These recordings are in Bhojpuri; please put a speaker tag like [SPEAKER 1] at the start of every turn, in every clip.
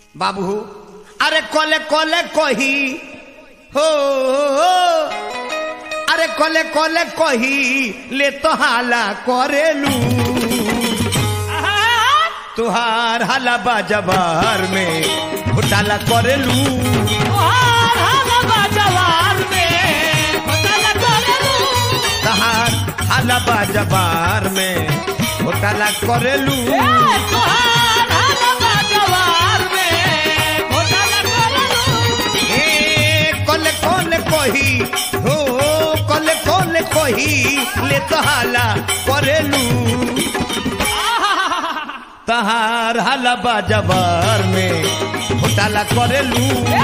[SPEAKER 1] बाबू अरे कोले कोले कोही हो अरे कोले कोले कोही ले तो हाला करेलू तुहार हाला बाजबार में घोटाला करेलू
[SPEAKER 2] तुहार हाला बाजबार में घोटाला करेलू
[SPEAKER 1] तुहार हाला बाजबार में घोटाला करेलू
[SPEAKER 2] तुहार हाला बाजबार में घोटाला करेलू
[SPEAKER 1] कोले कोले कोही हो कोले कोले कोही ले तो हाला करेलू तहार हाला बाजबार में घोटाला करेलू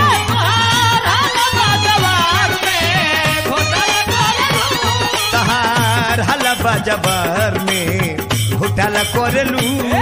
[SPEAKER 1] तहार हाला बाजबार में घोटाला करेलू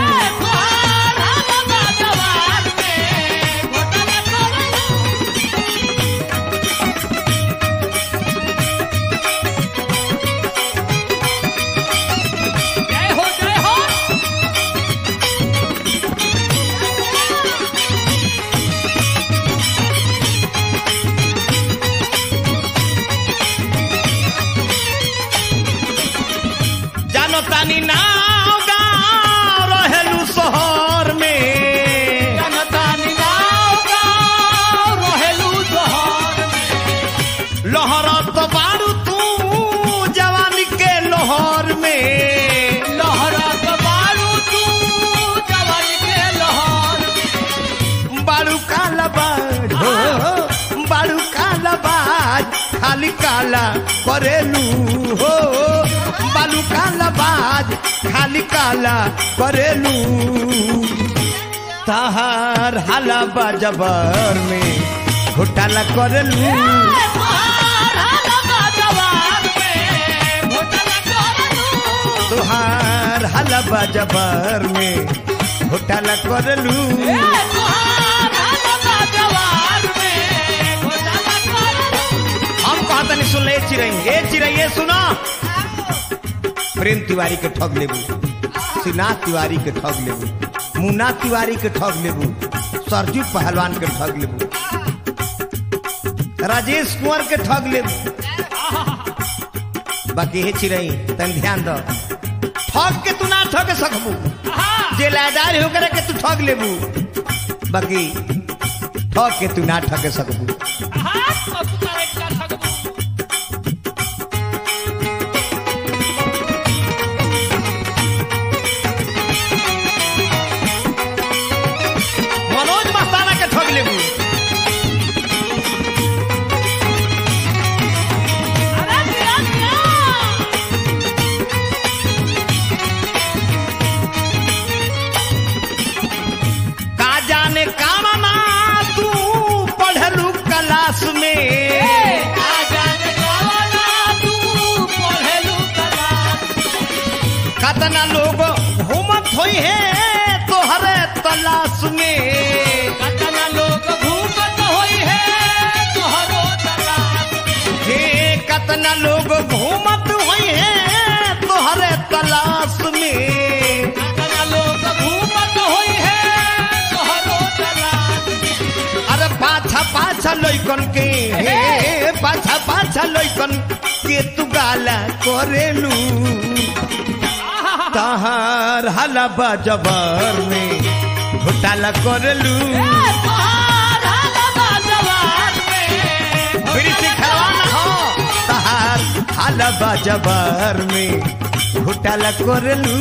[SPEAKER 1] तानी नाव गाँव रहेलू शहर में
[SPEAKER 2] जनतानी नाव गाँव रहेलू शहर में
[SPEAKER 1] लहरत बारू तू जवानी के लोहर में
[SPEAKER 2] लहरत बारू तू जवानी के लोहर में
[SPEAKER 1] बारू काला बाज हो बारू काला बाज खाली काला करेलू हो बालू काला बाज खाली काला करेलू तहार हाला बाजबार में घोटाला करेलू तुहार हाला बाजबार में घोटाला करेलू हम कहता नहीं सुन ले चिड़ै सुनो प्रेम तिवारी के ठग लेबू श्रीनाथ तिवारी के ठग लेबू मुन्ना तिवारी के ठग लेबू सरजू पहलवान के ठग लेबू राजेश कुंवर के ठग लेबू बाकी हे चिड़ै तन ध्यान दो ठग के तू ना ठग सकबू जे लादार होकर के तू ठग लेबू बाकी ठग के तू ना ठग सकबू कतना लोग घूमत होई है तोहरे तलाश में
[SPEAKER 2] कतना लोग घूमत होई है तोहरो तलाश
[SPEAKER 1] हे कतना लोग घूमत होई है तोहरे तलाश में
[SPEAKER 2] कतना लोग घूमत होई है तोहरो तलाश
[SPEAKER 1] अरे पाछा पाछा लइकन के हे पाछा पाछा लइकन के तू गाला करेलू तहार हाला बाजबार में घोटाला करेलू तहार हाला बाजबार में घोटाला करेलू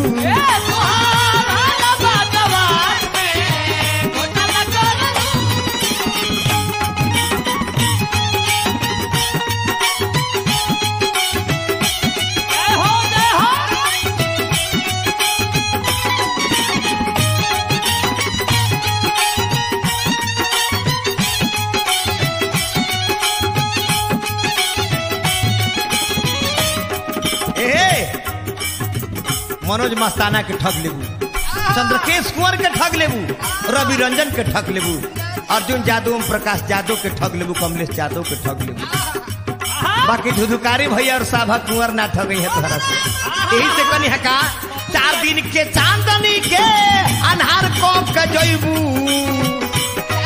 [SPEAKER 1] मनोज मस्ताना के ठग लेबू चंद्रकेश कुंवर के ठग लेबू रवि रंजन के ठग लेबू अर्जुन यादव प्रकाश यादव के ठग लेबू कमलेश यादव के ठग लेबू बाकी धुधुकारी भैया और साभा कुंवर ना ठगे है तोहरा से यही से कनी है का 4 दिन के चांदनी के अन्हार को के जइबू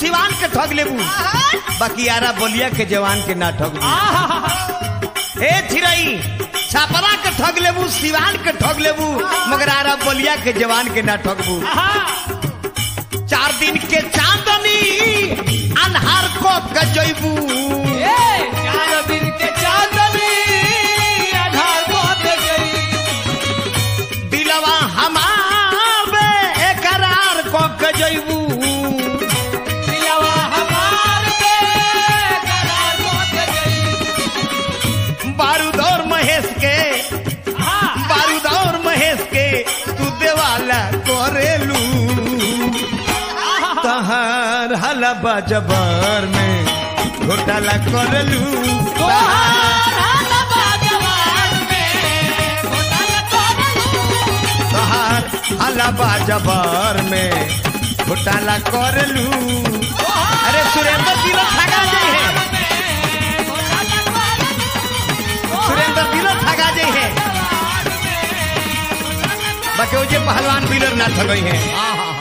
[SPEAKER 1] सिवान के ठग लेबू बाकी आरा बलिया के जवान के ना ठग ए चिरई छापरा के ठग लेबू सिवान के ठग लेबू मगर आरा बलिया के जवान के ना ठगबू 4 दिन के चांदनी अनहार को गजबू
[SPEAKER 2] 4 दिन के चांदनी अनहार को गजबू
[SPEAKER 1] दिलवा हमारे करार को गजबू
[SPEAKER 2] दिलवा हमारे करार को गजबू
[SPEAKER 1] बारूद और महेश के तू देवाला करेलू तहार हलबा जबर में घोटाला करलू तहार हलबा जबर में घोटाला करलू अरे सुरेंद्र दिलो ठगा जाए है सुरेंद्र दिलो ठगा जाए है बाकी वो जे पहलवान बिलर ना ठगई है